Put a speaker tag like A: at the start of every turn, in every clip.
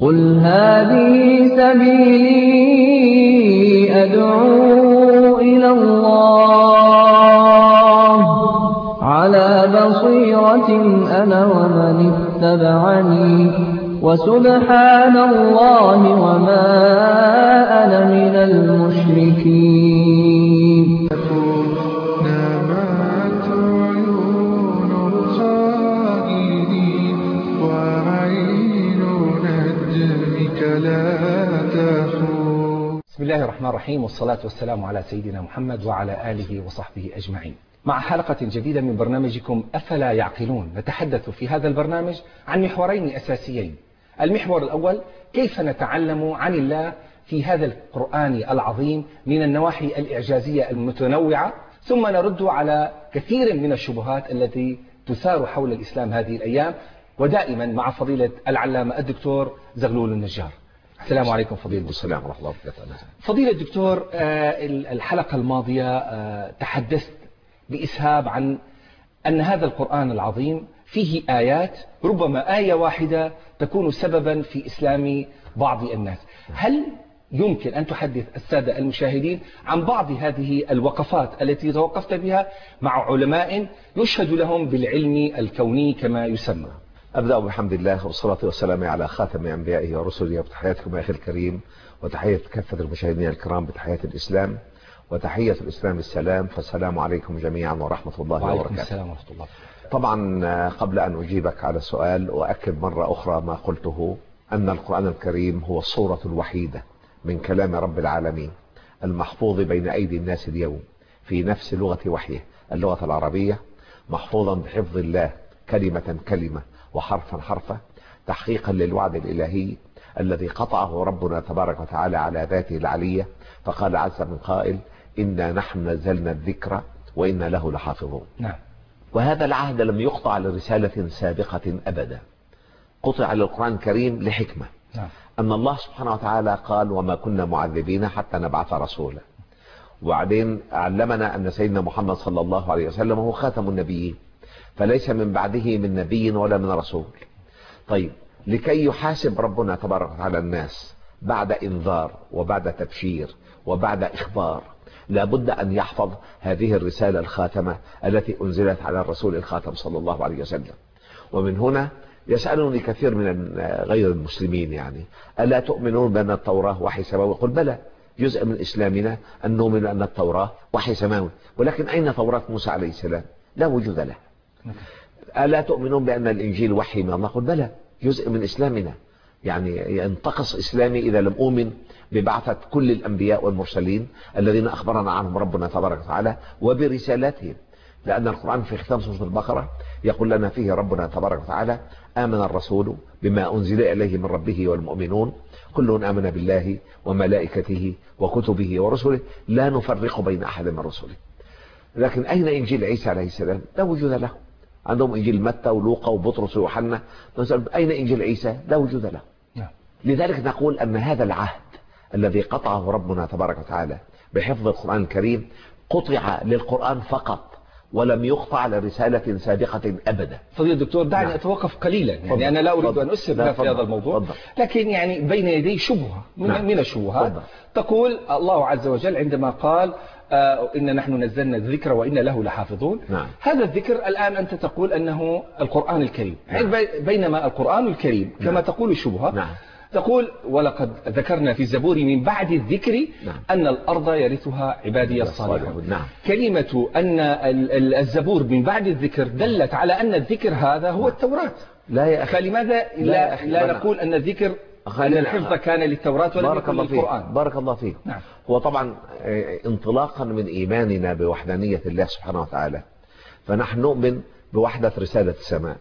A: قل هذه سبيلي أدعو إلى الله على بصيرة أنا ومن اتبعني وسبحان الله وما أنا من المشركين.
B: نامت عيون الخائنين وعين نجمك لا تخون.
C: بسم الله الرحمن الرحيم، والصلاة والسلام على سيدنا محمد وعلى آله وصحبه أجمعين. مع حلقة جديدة من برنامجكم أفلا يعقلون، نتحدث في هذا البرنامج عن محورين أساسيين. المحور الأول، كيف نتعلم عن الله في هذا القرآن العظيم من النواحي الإعجازية المتنوعة، ثم نرد على كثير من الشبهات التي تثار حول الإسلام هذه الأيام، ودائما مع فضيلة العلامة الدكتور زغلول النجار. السلام عليكم فضيلة الدكتور.
D: السلام ورحمة الله وبركاته.
C: فضيلة الدكتور، الحلقة الماضية تحدثت بإسهاب عن أن هذا القرآن العظيم فيه آيات، ربما آية واحدة تكون سببا في إسلام بعض الناس. هل يمكن أن تحدث السادة المشاهدين عن بعض هذه الوقفات التي توقفت بها مع علماء يشهد لهم بالعلم الكوني كما يسمى؟
D: أبدأ بحمد الله والصلاة والسلام على خاتم أنبيائه ورسله، وبتحياتكم يا أخي الكريم، وتحية كافة المشاهدين الكرام بتحية الإسلام، وتحية الإسلام السلام، فالسلام عليكم جميعا ورحمة الله وبركاته.
C: وعليكم السلام ورحمة الله.
D: طبعا قبل أن أجيبك على السؤال أؤكد مرة أخرى ما قلته، أن القرآن الكريم هو الصورة الوحيدة من كلام رب العالمين المحفوظ بين أيدي الناس اليوم في نفس لغة وحيه، اللغة العربية، محفوظا بحفظ الله كلمة كلمة وحرفا حرفا، تحقيقا للوعد الإلهي الذي قطعه ربنا تبارك وتعالى على ذاته العلية، فقال عز من قائل: إنا نحن نزلنا الذكر وإنا له لحافظون.
C: نعم.
D: وهذا العهد لم يقطع لرسالة سابقة أبدا، قطع للقرآن الكريم لحكمة.
C: نعم.
D: أن الله سبحانه وتعالى قال: وما كنا معذبين حتى نبعث رسولا. وبعدين علمنا أن سيدنا محمد صلى الله عليه وسلم هو خاتم النبيين، فليس من بعده من نبي ولا من رسول. طيب، لكي يحاسب ربنا تبارك وتعالى الناس بعد إنذار وبعد تبشير وبعد إخبار، لابد أن يحفظ هذه الرسالة الخاتمة التي أنزلت على الرسول الخاتم صلى الله عليه وسلم. ومن هنا يسألني كثير من غير المسلمين، يعني: ألا تؤمنون بأن التوراة وحي سماوي؟ قل بلى، جزء من إسلامنا أن نؤمن بأن التوراة وحي سماوي، ولكن أين توراة موسى عليه السلام؟ لا وجود له. ألا تؤمنون بأن الإنجيل وحي من الله؟ قل بلى، جزء من إسلامنا. يعني ينتقص إسلامي إذا لم أؤمن ببعثة كل الأنبياء والمرسلين الذين أخبرنا عنهم ربنا تبارك وتعالى وبرسالاتهم. لأن القرآن في ختام سورة البقرة يقول لنا فيه ربنا تبارك وتعالى: آمن الرسول بما أنزل إليه من ربه والمؤمنون كل آمن بالله وملائكته وكتبه ورسله لا نفرق بين أحد من رسله. لكن أين إنجيل عيسى عليه السلام؟ لا وجود له. عندهم إنجيل متى ولوقا وبطرس ويوحنا، أين إنجيل عيسى؟ لا وجود له. لذلك نقول أن هذا العهد الذي قطعه ربنا تبارك وتعالى بحفظ القرآن الكريم قطع للقرآن فقط، ولم يقطع لرسالة سابقة أبدا.
C: فضيلة الدكتور، دعني أتوقف قليلا، يعني أنا لا أريد أن أسهب في هذا الموضوع، لكن يعني بين يدي شبهة من الشبهات. تقول الله عز وجل عندما قال: إن نحن نزلنا الذكر وإن له لحافظون. هذا الذكر الآن أنت تقول أنه القرآن الكريم، بينما القرآن الكريم كما تقول الشبهة تقول: ولقد ذكرنا في الزبور من بعد الذكر أن الأرض يرثها عبادي الصالحون. كلمة أن الزبور من بعد الذكر دلت على أن الذكر هذا هو التوراة.
D: لا يا أخي،
C: فلماذا لا نقول أن الذكر أن الحفظ كان للتوراة ولم يكن للقرآن؟
D: بارك الله فيك. هو طبعا انطلاقا من إيماننا بوحدانية الله سبحانه وتعالى، فنحن نؤمن بوحدة رسالة السماء.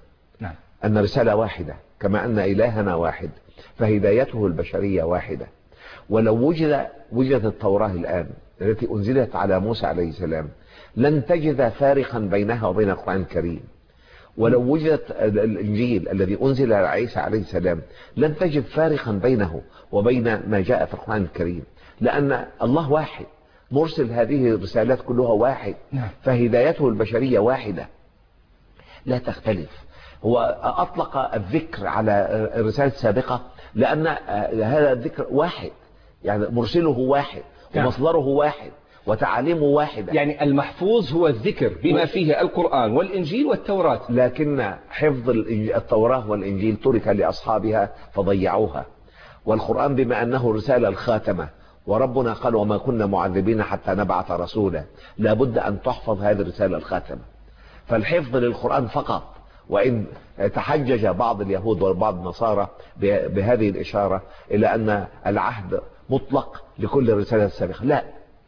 D: أن رسالة واحدة، كما أن إلهنا واحد، فهدايته البشرية واحدة. ولو وجدت التوراة الآن التي أنزلت على موسى عليه السلام لن تجد فارقا بينها وبين القرآن الكريم. ولو وجدت الإنجيل الذي أنزل على عيسى عليه السلام لن تجد فارقا بينه وبين ما جاء في القرآن الكريم، لأن الله واحد، مرسل هذه الرسالات كلها واحد، فهدايته البشرية واحدة لا تختلف. هو أطلق الذكر على الرسالة السابقة لأن هذا الذكر واحد، يعني مرسله واحد ومصدره واحد وتعاليمه واحدة.
C: يعني المحفوظ هو الذكر بما فيه القرآن والإنجيل والتوراة،
D: لكن حفظ التوراة والإنجيل ترك لأصحابها فضيعوها، والقرآن بما أنه رسالة الخاتمة، وربنا قال وما كنا معذبين حتى نبعث رسولا، لابد أن تحفظ هذه الرسالة الخاتمة. فالحفظ للقرآن فقط، وإن تحجج بعض اليهود وبعض النصارى بهذه الإشارة إلى أن العهد مطلق لكل رسالة سابقة، لا،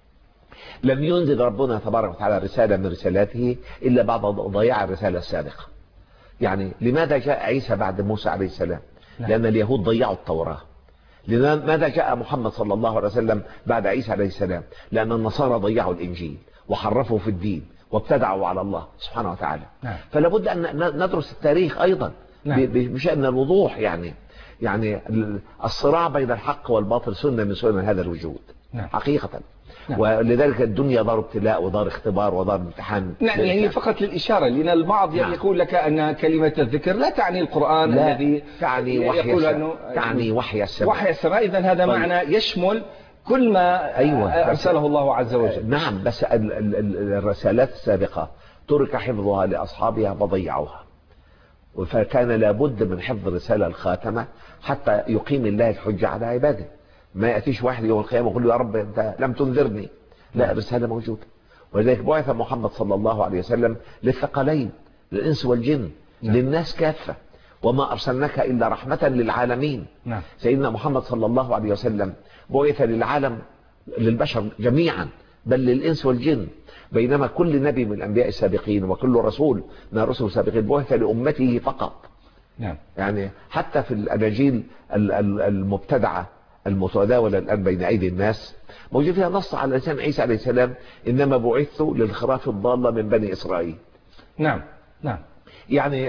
D: لم ينزل ربنا تبارك وتعالى رسالة من رسالاته إلا بعد ضياع الرسالة السابقة. يعني لماذا جاء عيسى بعد موسى عليه السلام؟ لأن اليهود ضيعوا التوراة. لماذا جاء محمد صلى الله عليه وسلم بعد عيسى عليه السلام؟ لأن النصارى ضيعوا الإنجيل وحرفوا في الدين وابتدعوا على الله سبحانه وتعالى. فلا بد أن ندرس التاريخ أيضا بشأن الوضوح. يعني الصراع بين الحق والباطل سنة من سنن هذا الوجود حقيقة. ولذلك الدنيا دار ابتلاء ودار اختبار ودار امتحان.
C: يعني فقط للإشارة، لأن البعض يقول لك أن كلمة الذكر لا تعني القرآن الذي
D: تعني
C: يقول أنه
D: تعني وحي السماء.
C: وحي السماء، إذن هذا معنى يشمل كل ما أرسله الله عز وجل.
D: نعم، بس الرسالات السابقة ترك حفظها لأصحابها فضيعوها، فكان لابد من حفظ الرسالة الخاتمة حتى يقيم الله الحجة على عباده. ما يأتيش واحد يوم القيامة ويقول له يا رب أنت لم تنذرني، لا، الرسالة موجودة. ولذلك بعث محمد صلى الله عليه وسلم للثقلين، للإنس والجن، للناس كافة، وما أرسلناك إلا رحمة للعالمين. سيدنا محمد صلى الله عليه وسلم بعث للعالم، للبشر جميعا، بل للإنس والجن، بينما كل نبي من الأنبياء السابقين وكل رسول من الرسل السابقين بعث لأمته فقط. يعني حتى في الأناجيل المبتدعة المتداولة الآن بين أيدي الناس موجود فيها نص على لسان عيسى عليه السلام إنما بعثت للخراف الضالة من بني إسرائيل.
C: نعم.
D: يعني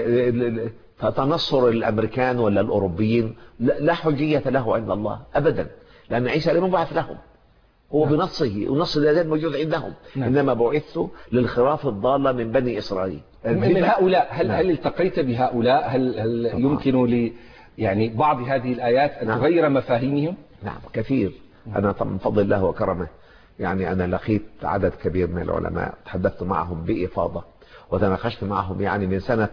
D: تنصر الأمريكان ولا الأوروبيين لا حجية له عند الله أبدا، لأن عيسى لم يبعث لهم، هو بنصه ونص الأذان موجود عندهم. إنما بعثت للخراف الضالة من بني إسرائيل.
C: من هؤلاء هل التقيت بهؤلاء؟ هل يمكن لي يعني بعض هذه الآيات أن تغير مفاهيمهم؟
D: نعم كثير. أنا من فضل الله وكرمه يعني أنا لقيت عدد كبير من العلماء، تحدثت معهم بإفاضة وتناقشت معهم يعني من سنة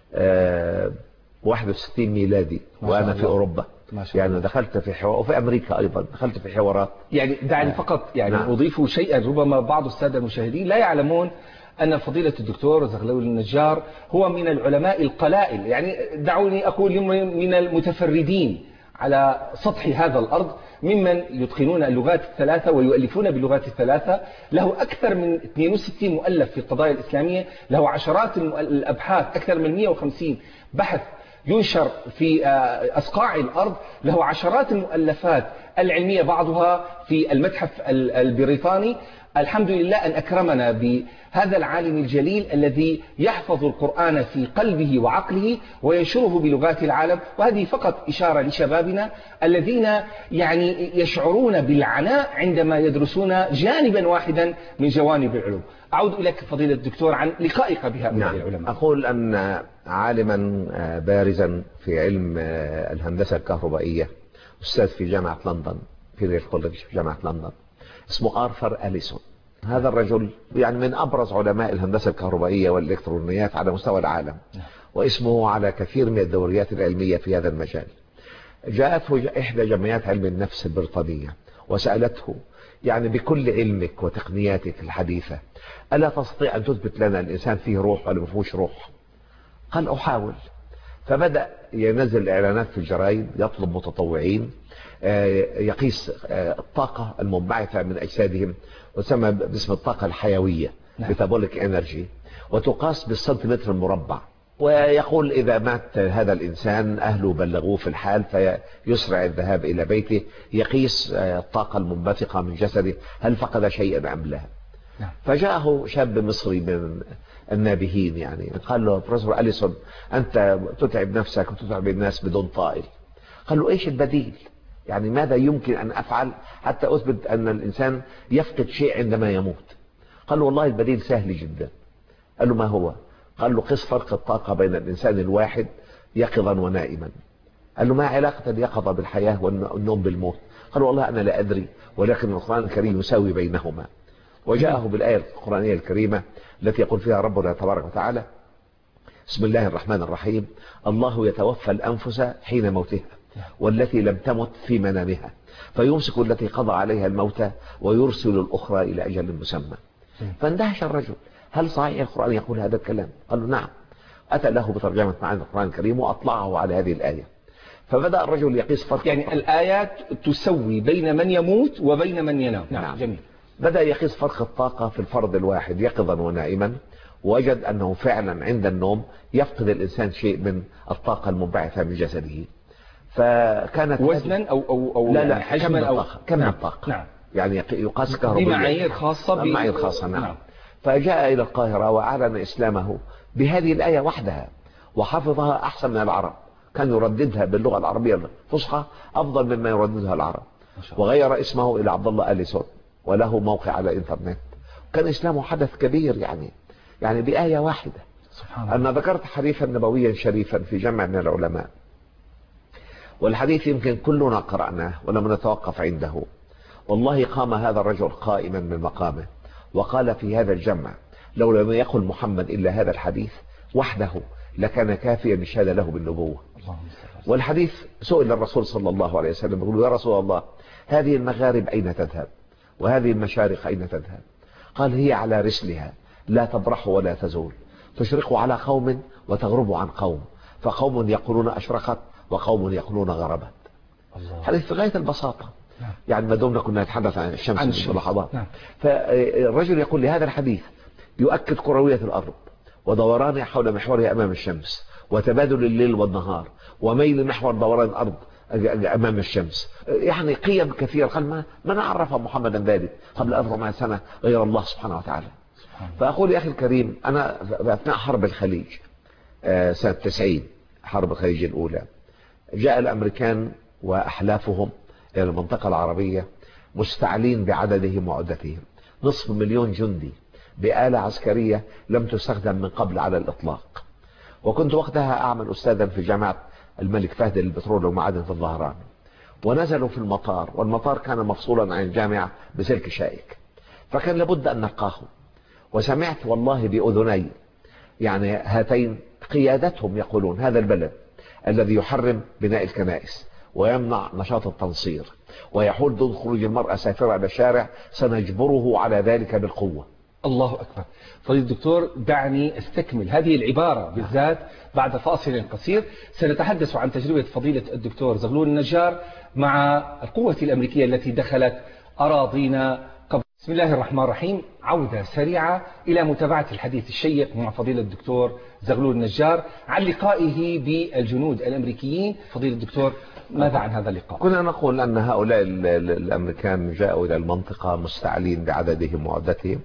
D: 61 ميلادي وأنا في أوروبا. يعني دخلت في حوار، وفي أمريكا أيضا دخلت في حوارات.
C: يعني دعني فقط يعني أضيف شيئا ربما بعض السادة المشاهدين لا يعلمون أن فضيلة الدكتور زغلول النجار هو من العلماء القلائل، يعني دعوني أقول من المتفردين على سطح هذا الأرض ممن يتقنون اللغات الثلاثة ويؤلفون باللغات الثلاثة. له أكثر من 62 مؤلف في القضايا الإسلامية، له عشرات الأبحاث، أكثر من 150 بحث ينشر في أصقاع الأرض، له عشرات المؤلفات العلمية بعضها في المتحف البريطاني. الحمد لله أن أكرمنا بهذا العالم الجليل الذي يحفظ القرآن في قلبه وعقله وينشره بلغات العالم. وهذه فقط إشارة لشبابنا الذين يعني يشعرون بالعناء عندما يدرسون جانبا واحدا من جوانب العلوم. أعود إليك فضيلة الدكتور عن لقائك بهؤلاء العلماء.
D: أقول أن عالما بارزا في علم الهندسة الكهربائية، أستاذ في جامعة لندن، في ريال كوليدج في جامعة لندن، اسمه آرثر أليسون. هذا الرجل يعني من أبرز علماء الهندسة الكهربائية والإلكترونيات على مستوى العالم، واسمه على كثير من الدوريات العلمية في هذا المجال. جاءته إحدى جمعيات علم النفس البريطانية وسألته يعني بكل علمك وتقنياتك الحديثة ألا تستطيع أن تثبت لنا الإنسان فيه روح ولا ما فيهوش روح؟ قال أحاول. فبدأ ينزل إعلانات في الجرائد، يطلب متطوعين يقيس الطاقة المنبعثة من أجسادهم، وتسمى باسم الطاقة الحيوية metabolic energy، وتقاس بالسنتيمتر المربع. ويقول إذا مات هذا الإنسان أهله بلغوه في الحال فيسرع الذهاب إلى بيته، يقيس الطاقة المنبثقة من جسده هل فقد شيئا أم لا. فجاءه شاب مصري من النابهين يعني قال له بروفيسور أليسون أنت تتعب نفسك وتتعب الناس بدون طائل. قال له إيش البديل؟ يعني ماذا يمكن أن أفعل حتى أثبت أن الإنسان يفقد شيء عندما يموت؟ قال له والله البديل سهل جدا. قال له ما هو؟ قال له قس فرق الطاقة بين الإنسان الواحد يقظا ونائما. قال له: ما علاقة اليقظة بالحياة والنوم بالموت؟ قال: والله أنا لا أدري، ولكن القرآن الكريم يساوي بينهما. وجاءه بالآية القرآنية الكريمة التي يقول فيها ربنا تبارك وتعالى: بسم الله الرحمن الرحيم: الله يتوفى الأنفس حين موتها والتي لم تمت في منامها فيمسك التي قضى عليها الموت ويرسل الأخرى إلى أجل مسمى. فاندهش الرجل: هل صحيح القرآن يقول هذا الكلام؟ قال له: نعم. أتى له بترجمة معاني القرآن الكريم وأطلعه على هذه الآية. فبدأ الرجل يقيس فرق،
C: يعني الآيات تسوي بين من يموت وبين من ينام.
D: نعم.
C: جميل.
D: بدأ يقيس فرق الطاقة في الفرد الواحد يقظا ونائما، وجد أنه فعلا عند النوم يفقد الإنسان شيء من الطاقة المنبعثة من جسده. فكانت
C: وزنا أو
D: لا
C: يعني
D: لا
C: حجما أو
D: كم
C: نعم.
D: الطاقة.
C: نعم.
D: يعني يقاس كهربيا
C: بمعايير خاصة
D: معايير خاصة. نعم. فجاء إلى القاهرة وأعلن إسلامه بهذه الآية وحدها، وحفظها أحسن من العرب. كان يرددها باللغة العربية الفصحى أفضل مما يرددها العرب. وغير اسمه إلى عبد الله أليسون، وله موقع على الإنترنت. كان إسلامه حدث كبير يعني بآية واحدة. سبحان الله. أنا ذكرت حديثا نبويا شريفا في جمع من العلماء، والحديث يمكن كلنا قرأناه ولم نتوقف عنده. والله قام هذا الرجل قائما من مقامه وقال في هذا الجمع: لو لم يقل محمد إلا هذا الحديث وحده لكان كافيا يشهد له بالنبوة. والحديث سئل الرسول صلى الله عليه وسلم يقول: يا رسول الله، هذه المغارب أين تذهب وهذه المشارق أين تذهب؟ قال: هي على رسلها لا تبرح ولا تزول، تشرق على قوم وتغرب عن قوم، فقوم يقولون أشرقت وقوم يقولون غربت. حديث في غاية البساطة. يعني ما دمنا كنا نتحدث عن الشمس في لحظات. فالرجل يقول لهذا الحديث يؤكد كروية الأرض ودورانها حول محورها أمام الشمس، وتبادل الليل والنهار، وميل محور دوران الأرض أمام الشمس. يعني قيم كثيرة. قال: ما نعرف محمدا ذلك قبل 400 سنة غير الله سبحانه وتعالى. فأقول يا أخي الكريم، أنا في أثناء حرب الخليج سنة 90، حرب الخليج الأولى، جاء الأمريكان وأحلافهم إلى المنطقة العربية مستعلين بعددهم وعدتهم، 500,000 جندي بآلة عسكرية لم تستخدم من قبل على الإطلاق. وكنت وقتها أعمل أستاذا في جامعة الملك فهد للبترول والمعادن في الظهران. ونزلوا في المطار، والمطار كان مفصولا عن الجامعة بسلك شائك، فكان لابد أن نلقاهم. وسمعت والله بأذني يعني هاتين قيادتهم يقولون: هذا البلد الذي يحرم بناء الكنائس ويمنع نشاط التنصير ويحول ضد خروج المرأة سافرة إلى الشارع سنجبره على ذلك بالقوة.
C: الله أكبر. فضيلة الدكتور، دعني استكمل هذه العبارة بالذات بعد فاصل قصير. سنتحدث عن تجربة فضيلة الدكتور زغلول النجار مع القوة الأمريكية التي دخلت أراضينا قبل. بسم الله الرحمن الرحيم. عودة سريعة إلى متابعة الحديث الشيق مع فضيلة الدكتور زغلول النجار عن لقائه بالجنود الأمريكيين. فضيلة الدكتور، ماذا عن هذا اللقاء؟
D: كنا نقول أن هؤلاء الأمريكان جاءوا إلى المنطقة مستعلين بعددهم وعدتهم،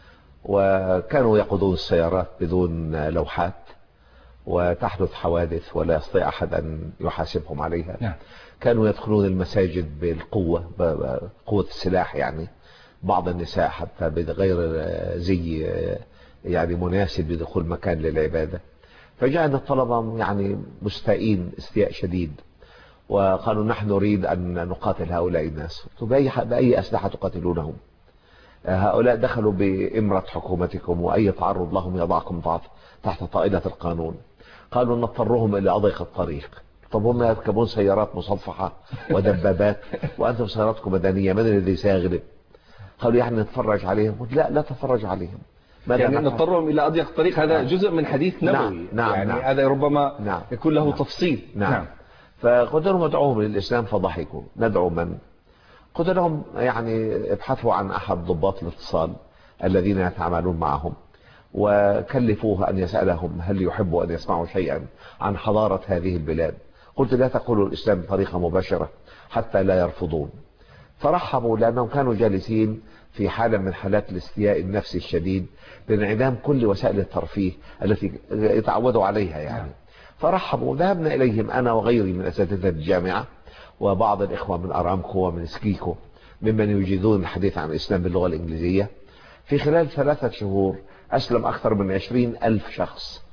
D: وكانوا يقودون السيارات بدون لوحات، وتحدث حوادث ولا يستطيع أحد أن يحاسبهم عليها.
C: نعم.
D: كانوا يدخلون المساجد بالقوة، بقوة السلاح، يعني بعض النساء حتى بغير زي يعني مناسب لدخول مكان للعبادة. فجاءنا الطلبة يعني مستائين استياء شديد، وقالوا: نحن نريد أن نقاتل هؤلاء الناس. بأي أسلحة تقاتلونهم؟ هؤلاء دخلوا بإمرة حكومتكم، وأي تعرض لهم يضعكم تحت طائلة القانون. قالوا: نضطرهم إلى أضيق الطريق. طب هم يركبون سيارات مصفحة ودبابات وأنتم سياراتكم مدنية، من الذي سيغلب؟ قالوا: يعني نتفرج عليهم. لا تتفرج عليهم.
C: يعني نضطرهم إلى أضيق الطريق. هذا جزء من حديث نبوي. يعني هذا ربما يكون له تفصيل.
D: نعم. فقلت لهم: ادعوهم للإسلام، فضحكوا. ندعو من؟ قلت لهم: يعني ابحثوا عن أحد ضباط الاتصال الذين يتعاملون معهم، وكلفوه أن يسألهم هل يحبوا أن يسمعوا شيئا عن حضارة هذه البلاد. قلت: لا تقولوا الإسلام بطريقة مباشرة حتى لا يرفضون. فرحبوا، لأنهم كانوا جالسين في حالة من حالات الاستياء النفسي الشديد بانعدام كل وسائل الترفيه التي يتعودوا عليها يعني. فرحبوا. ذهبنا إليهم أنا وغيري من أساتذة الجامعة وبعض الإخوة من أرامكو ومن سكيكو ممن يجيدون الحديث عن الإسلام باللغة الإنجليزية. في خلال 3 شهور أسلم أكثر من 20,000 شخص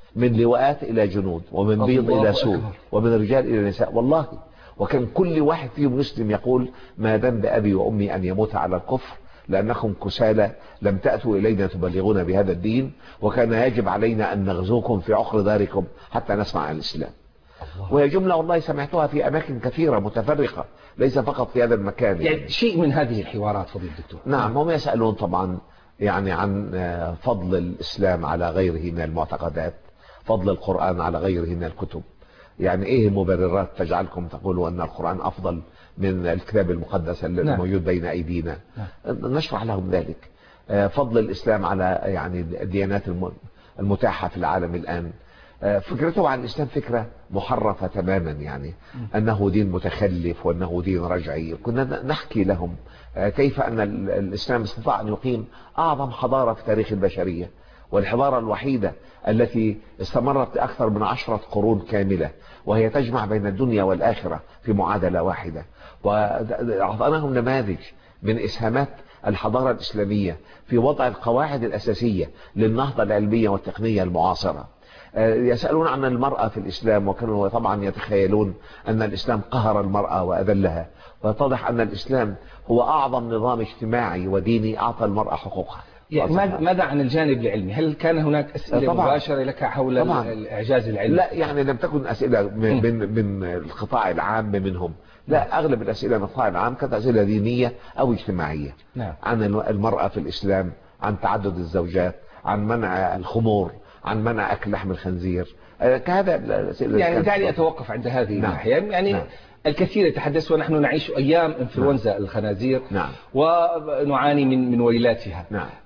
D: من لواءات إلى جنود، ومن بيض إلى سود، ومن رجال إلى نساء، والله. وكان كل واحد فيهم مسلم يقول: ما ذنب أبي وأمي أن يموت على الكفر، لأنكم كسالى لم تأتوا إلينا تبلغون بهذا الدين، وكان يجب علينا أن نغزوكم في عقر داركم حتى نسمع عن الإسلام. وهي جملة والله سمعتها في أماكن كثيرة متفرقة، ليس فقط في هذا المكان.
C: يعني شيء من هذه الحوارات فضيلة الدكتور.
D: نعم، هم يسألون طبعا يعني عن فضل الإسلام على غيره من المعتقدات، فضل القرآن على غيره من الكتب. يعني ايه المبررات تجعلكم تقولوا ان القرآن افضل من الكتاب المقدس الموجود بين ايدينا؟ نشرح لهم ذلك. فضل الاسلام على يعني الديانات المتاحة في العالم الان. فكرته عن الاسلام فكرة محرفة تماما، يعني انه دين متخلف وانه دين رجعي. كنا نحكي لهم كيف ان الاسلام استطاع ان يقيم اعظم حضارة في تاريخ البشرية، والحضارة الوحيدة التي استمرت أكثر من 10 قرون كاملة، وهي تجمع بين الدنيا والآخرة في معادلة واحدة. وأعطاناهم نماذج من إسهامات الحضارة الإسلامية في وضع القواعد الأساسية للنهضة العلمية والتقنية المعاصرة. يسألون عن المرأة في الإسلام، وكانوا طبعا يتخيلون أن الإسلام قهر المرأة وأذلها، ويتضح أن الإسلام هو أعظم نظام اجتماعي وديني أعطى المرأة حقوقها.
C: يعني ماذا عن الجانب العلمي؟ هل كان هناك أسئلة مباشرة لك حول الإعجاز العلمي؟
D: لا، يعني لم تكن أسئلة من القطاع العام منهم، لا، أغلب الأسئلة من القطاع العام كانت أسئلة دينية أو اجتماعية.
C: نعم.
D: عن المرأة في الإسلام، عن تعدد الزوجات، عن منع الخمور، عن منع أكل لحم الخنزير، كهذا الأسئلة.
C: يعني دعني أتوقف عند هذه الناحية. يعني الكثير يتحدث ونحن نعيش أيام انفلونزا الخنازير. ونعاني من ويلاتها.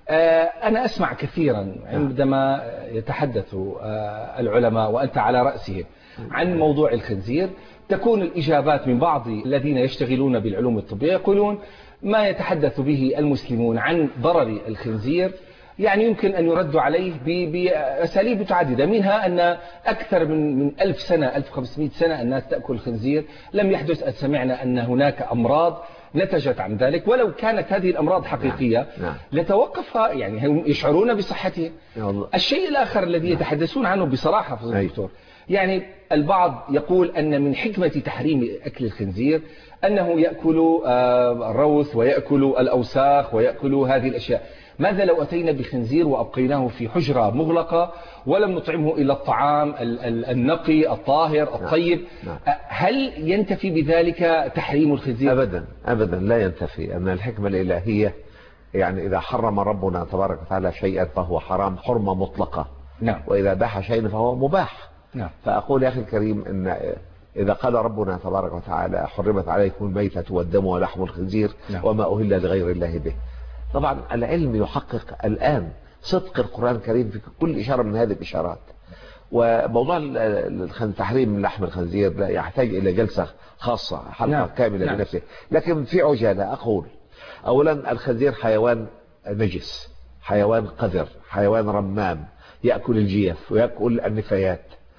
C: أنا أسمع كثيرا عندما يتحدث العلماء وأنت على رأسهم عن موضوع الخنزير، تكون الإجابات من بعض الذين يشتغلون بالعلوم الطبية يقولون ما يتحدث به المسلمون عن ضرر الخنزير يعني يمكن أن يرد عليه بأساليب متعددة، منها أن أكثر من 1000 سنة 1500 سنة الناس تأكل الخنزير، لم يحدث أن سمعنا أن هناك أمراض نتجت عن ذلك، ولو كانت هذه الأمراض حقيقية لتوقف، يعني هم يشعرون بصحتها. الشيء الآخر الذي يتحدثون عنه بصراحة فضيلة الدكتور، يعني البعض يقول أن من حكمة تحريم أكل الخنزير أنه يأكل الروث ويأكل الأوساخ ويأكل هذه الأشياء. ماذا لو أتينا بخنزير وأبقيناه في حجرة مغلقة ولم نطعمه إلى الطعام النقي الطاهر الطيب؟ هل ينتفي بذلك تحريم الخنزير؟
D: أبدا أبدا لا ينتفي. أن الحكمة الإلهية يعني إذا حرم ربنا تبارك وتعالى شيئا فهو حرام حرمة مطلقة. وإذا باح شيئا فهو مباح. فأقول يا أخي الكريم أن إذا قال ربنا تبارك وتعالى حرمت عليكم الميتة والدم ولحم الخنزير وما أهل لغير الله به، طبعا العلم يحقق الآن صدق القرآن الكريم في كل إشارة من هذه الإشارات. وموضوع تحريم لحم الخنزير لا يحتاج إلى جلسة خاصة، حلقة كاملة بنفسه. لكن في عجالة أقول أولا الخنزير حيوان نجس، حيوان قذر، حيوان رمام، يأكل الجيف ويأكل النفايات.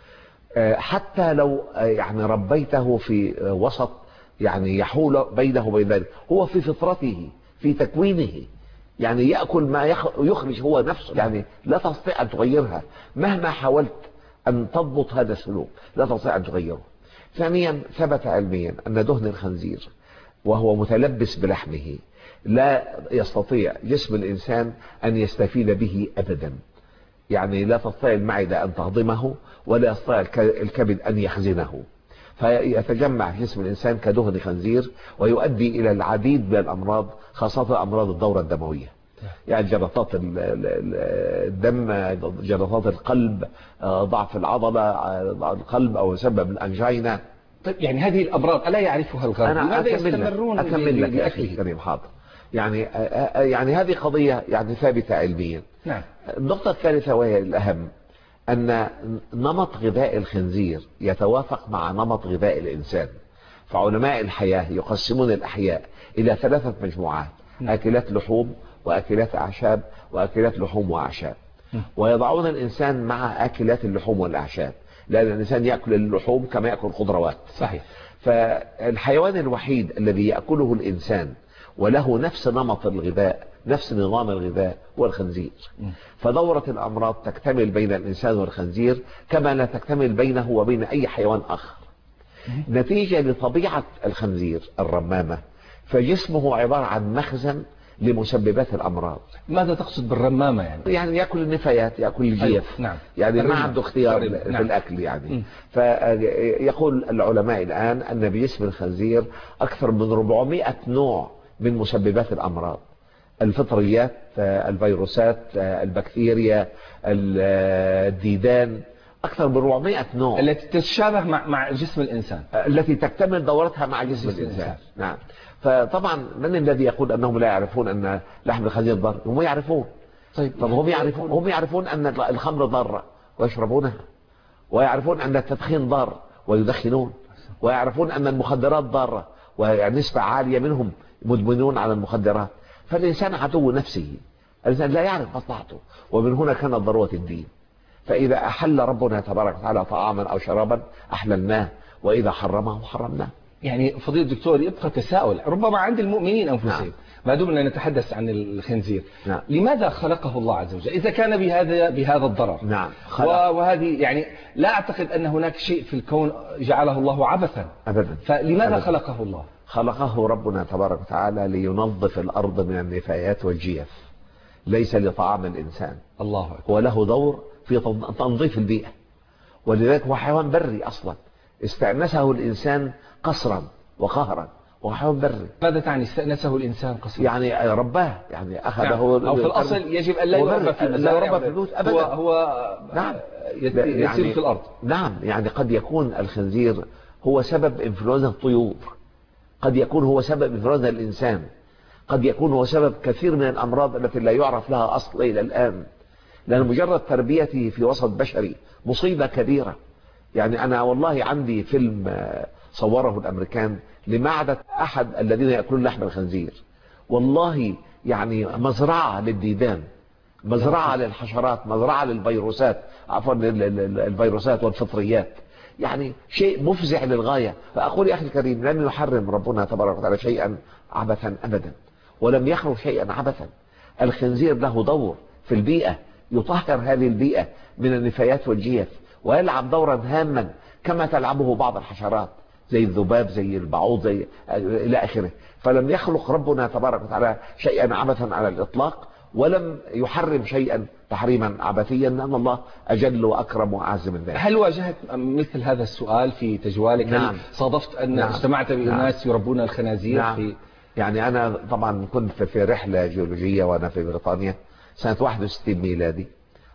D: حتى لو يعني ربيته في وسط يعني يحول بينه وبين ذلك، هو في فطرته في تكوينه يعني يأكل ما يخرج هو نفسه، يعني لا تستطيع أن تغيرها مهما حاولت أن تضبط هذا السلوك، لا تستطيع أن تغيره. ثانيا ثبت علميا أن دهن الخنزير وهو متلبس بلحمه لا يستطيع جسم الإنسان أن يستفيد به أبدا، يعني لا تستطيع المعدة أن تهضمه ولا يستطيع الكبد أن يخزنه، فيتجمع في جسم الإنسان كدهن خنزير ويؤدي إلى العديد من الأمراض، خاصة أمراض الدورة الدموية، يعني جلطات الدم، جلطات القلب، ضعف العضلة القلب، أو سبب الأنجينا.
C: طيب يعني هذه الأمراض ألا يعرفها الغرب؟
D: لماذا يستمرون أكمل لك يا أخي كريم؟ حاضر. يعني هذه قضية يعني ثابتة علميا. النقطة الثالثة وهي الأهم، أن نمط غذاء الخنزير يتوافق مع نمط غذاء الإنسان. فعلماء الحياة يقسمون الأحياء إلى 3 مجموعات: أكلات لحوم وأكلات أعشاب وأكلات لحوم وأعشاب، ويضعون الإنسان مع أكلات اللحوم والأعشاب، لأن الإنسان يأكل اللحوم كما يأكل خضروات.
C: صحيح.
D: فالحيوان الوحيد الذي يأكله الإنسان وله نفس نمط الغذاء نفس نظام الغذاء والخنزير. فدورة الأمراض تكتمل بين الإنسان والخنزير كما لا تكتمل بينه وبين أي حيوان آخر، نتيجة لطبيعة الخنزير الرمامة، فجسمه عبارة عن مخزن لمسببات الأمراض.
C: ماذا تقصد بالرمامة يعني؟
D: يعني يأكل النفايات، يأكل الجيف.
C: نعم.
D: يعني ما عنده اختيار في الأكل يعني. فيقول العلماء الآن أن بجسم الخنزير أكثر من 400 نوع من مسببات الأمراض، الفطريات، الفيروسات، البكتيريا، الديدان، أكثر من 400 نوع
C: التي تتشابه مع جسم الإنسان،
D: التي تكتمل دورتها مع جسم الإنسان. نعم. فطبعا من الذي يقول أنهم لا يعرفون أن لحم الخنزير ضار؟ هم يعرفون. طيب هم يعرفون أن الخمر ضارة ويشربونها، ويعرفون أن التدخين ضار ويدخنون، ويعرفون أن المخدرات ضارة ونسبة عالية منهم مدمنون على المخدرات. فالإنسان عدو نفسه، الإنسان لا يعرف مصلحته، ومن هنا كانت ضرورة الدين. فإذا أحل ربنا تبارك وتعالى طعاما أو شرابا أحللناه، وإذا حرمه حرمناه.
C: يعني فضيلة الدكتور يبقى تساؤل ربما عند المؤمنين أنفسهم. ما دمنا نتحدث عن الخنزير، لماذا خلقه الله عز وجل إذا كان بهذا الضرر؟ وهذه يعني لا أعتقد أن هناك شيء في الكون جعله الله عبثا أبدا. فلماذا خلقه الله؟
D: خلقه ربنا تبارك وتعالى لينظف الأرض من النفايات والجيف، ليس لطعام الإنسان.
C: الله أكبر.
D: هو له دور في تنظيف البيئة، ولذلك هو حيوان بري أصلا، استأنسه الإنسان قصرا وقهرا، وهو حيوان بري.
C: ماذا تعني استأنسه الإنسان قصرا؟
D: يعني رباه، يعني أخذه.
C: أو في الأصل يجب أن لا يربى في
D: البيوت أبدا.
C: هو
D: نعم
C: يسير في الأرض.
D: نعم. يعني قد يكون الخنزير هو سبب إنفلونزا الطيور، قد يكون هو سبب إنفلونزا الإنسان، قد يكون هو سبب كثير من الأمراض التي لا يعرف لها أصل إلى الآن، لأن مجرد تربيته في وسط بشري مصيبة كبيرة. يعني أنا والله عندي فيلم صوره الأمريكان لمعدة أحد الذين يأكلون لحم الخنزير، والله يعني مزرعة للديدان، مزرعة للحشرات، مزرعة للفيروسات، عفوا الفيروسات والفطريات، يعني شيء مفزع للغاية. فأقول يا أخي الكريم، لم يحرم ربنا تبارك وتعالى شيئا عبثا أبدا، ولم يخلق شيئا عبثا. الخنزير له دور في البيئة، يطهر هذه البيئة من النفايات والجيف، ويلعب دورا هاما كما تلعبه بعض الحشرات زي الذباب، زي البعوض، زي إلى آخره. فلم يخلق ربنا تبارك وتعالى شيئا عبثا على الإطلاق، ولم يحرم شيئا تحريما عبثيا، لأن الله أجل وأكرم وأعز من ذلك.
C: هل واجهت مثل هذا السؤال في تجوالك؟
D: نعم.
C: هل صادفت أن اجتمعت بناس يربون الخنازير؟
D: نعم. يعني أنا طبعا كنت في رحلة جيولوجية وأنا في بريطانيا سنة 61 ميلادي،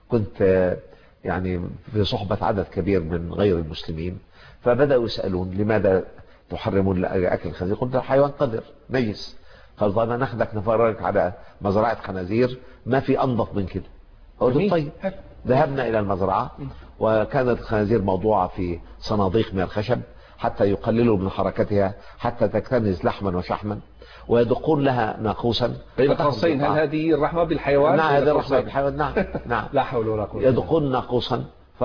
D: كنت يعني في صحبة عدد كبير من غير المسلمين، فبدأوا يسألون لماذا تحرمون أكل الخنزير؟ قلت حيوان قذر نجس. قالوا ناخدك نفرجك على مزرعة خنازير ما في أنظف من كده. قلت طيب. ذهبنا إلى المزرعة، وكانت الخنازير موضوعة في صناديق من الخشب حتى يقللوا من حركتها حتى تكتنز لحما وشحما، ويدقون لها ناقوسا.
C: بين قوسين، هل هذه الرحمة بالحيوان؟
D: نعم، هذه الرحمة بالحيوان. نعم نعم.
C: لا حول ولا قوة.
D: يدقون ناقوسا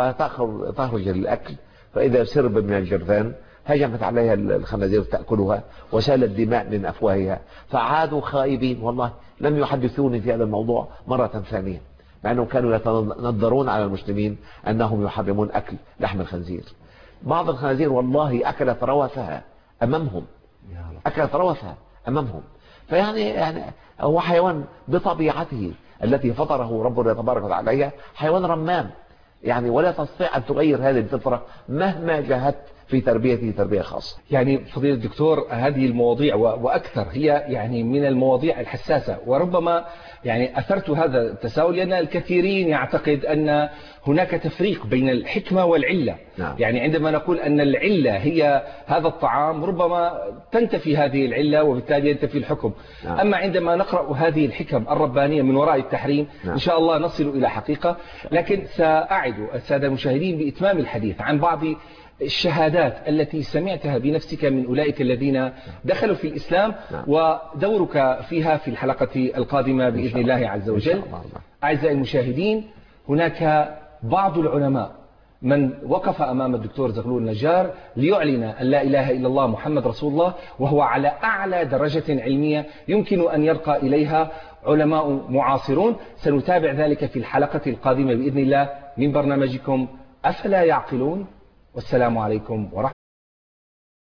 D: فتخرج للأكل، فإذا سرب من الجرذان هجمت عليها الخنازير تأكلها، وسالت دماء من أفواهها، فعادوا خائبين. والله لم يحدثوني في هذا الموضوع مرة ثانية، مع أنهم كانوا يتنظرون على المسلمين أنهم يحرمون أكل لحم الخنزير. بعض الخنازير والله أكلت روثها أمامهم، أكلت روثها أمامهم. فيعني هو حيوان بطبيعته التي فطره ربنا تبارك وتعالى عليها، حيوان رمام يعني، ولا تستطيع أن تغير هذه الفطرة مهما جاهدت في تربيته تربية خاصة.
C: يعني فضيلة الدكتور، هذه المواضيع وأكثر هي يعني من المواضيع الحساسة، وربما يعني أثرت هذا التساؤل لأن الكثيرين يعتقد أن هناك تفريق بين الحكمة والعلة.
D: نعم.
C: يعني عندما نقول أن العلة هي هذا الطعام ربما تنتفي هذه العلة وبالتالي ينتفي الحكم.
D: نعم.
C: أما عندما نقرأ هذه الحكم الربانية من وراء التحريم،
D: نعم.
C: إن شاء الله نصل إلى حقيقة. لكن سأعد السادة المشاهدين بإتمام الحديث عن بعض الشهادات التي سمعتها بنفسك من أولئك الذين دخلوا في الإسلام، ودورك فيها في الحلقة القادمة بإذن الله عز وجل. أعزائي المشاهدين، هناك بعض العلماء من وقف أمام الدكتور زغلول النجار ليعلن أن لا إله إلا الله محمد رسول الله، وهو على أعلى درجة علمية يمكن أن يرقى إليها علماء معاصرون. سنتابع ذلك في الحلقة القادمة بإذن الله من برنامجكم أفلا يعقلون. والسلام عليكم ورحمة الله.